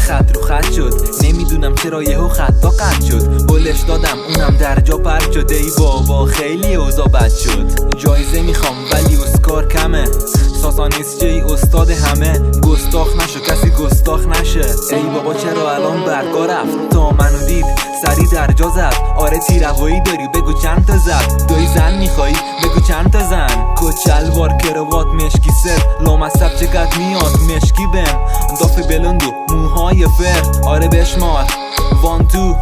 خط رو خط شد، نمیدونم چرا یهو خطا قطع شد. بلش دادم اونم در جا پرت شد. ای بابا خیلی اوضاع بد شد. جایزه میخوام ولی اسکار کمه. ساسانیست جی استاد همه. گستاخ نشو کسی گستاخ نشه. ای بابا چرا الان برگا رفت؟ تا منو دید سری در جا زد. آره تیروایی داری بگو چند تا زد. دوی زن میخوایی بگو چند تا زن. کچلوار کروات مشکی سر لامصب چقدر میاد مشکی بم. داف بلند و موهای فر. آره بشمار 1 2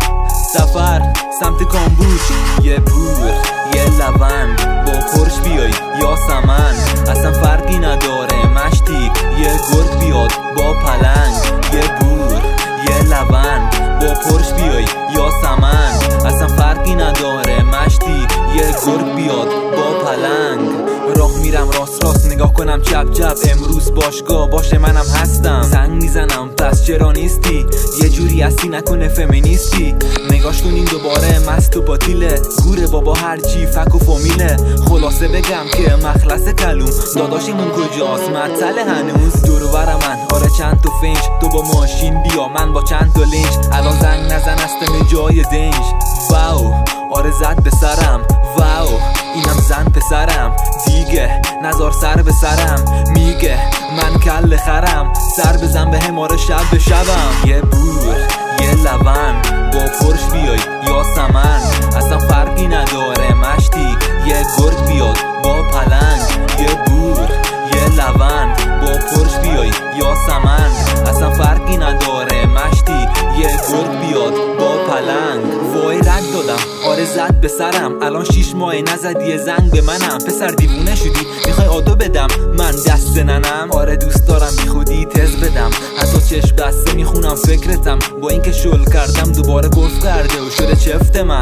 سفر سمت کامبوج. یه بور یه لوند با پرش بیای یا سمن اصلا فرقی نداره مشتی. یه گرگ بیاد با پلنگ. یه بور یه لوند با پرش بیای یا سمن اصلا فرقی نداره مشتی. یه گرگ بیاد با پلنگ. راه میرم راست نگاه کنم چپ چپ. امروز باشگاه باشه منم هستم. زنگ میزنم پس چرا نیستی؟ یه جوری هستی نکنه فمینیستی. نگاش کنین دوباره مست و باطیله. گوره بابا هرچی فک و فامیله. خلاصه بگم که مخلص کلوم داداشمون کجاست معطل هنوز. دور و بر من آره چند تا فنج. تو با ماشین بیا من با چند تا لنج. الان زنگ نزن استم جای دنج. واو آره زد به سرم. واو اینم زن پسرم. دیگه نزار سر به سرم. میگه من کل خرم. سر بزن به هم آره شب به شبم. یه بور یه لوند با پرش بیای یا سمن اصلا فرقی نداره مشتی. یه گرگ بیاد با پلنگ. یه بور یه لوند با پرش بیای یا سمن اصلا فرقی نداره مشتی. یه گرگ بیاد با پلنگ. وای رد دادم آره زد به سرم. الان 6 ماه نزدی زنگ به منم. پسر دیوونه شدی میخوای آدو بدم من دست ننم؟ آره دوست دارم بی خودی تز بدم. حتی چشم بسته میخونم فکرتم. با اینکه شل کردم دوباره گفت کرده و شده چفت من.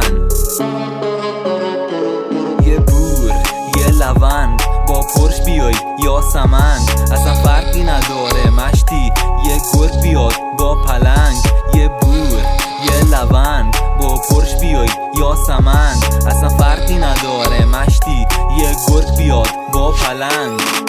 یه بور یه لوند با پرش بیای یا سمن اصلا فرقی نداره مشتی. یه گرگ بیاد با پلنگ. یه بور یه لوند با پرش بیای یا سمن اصلا فرقی نداره مشتی. یه گرگ بیاد با پلنگ.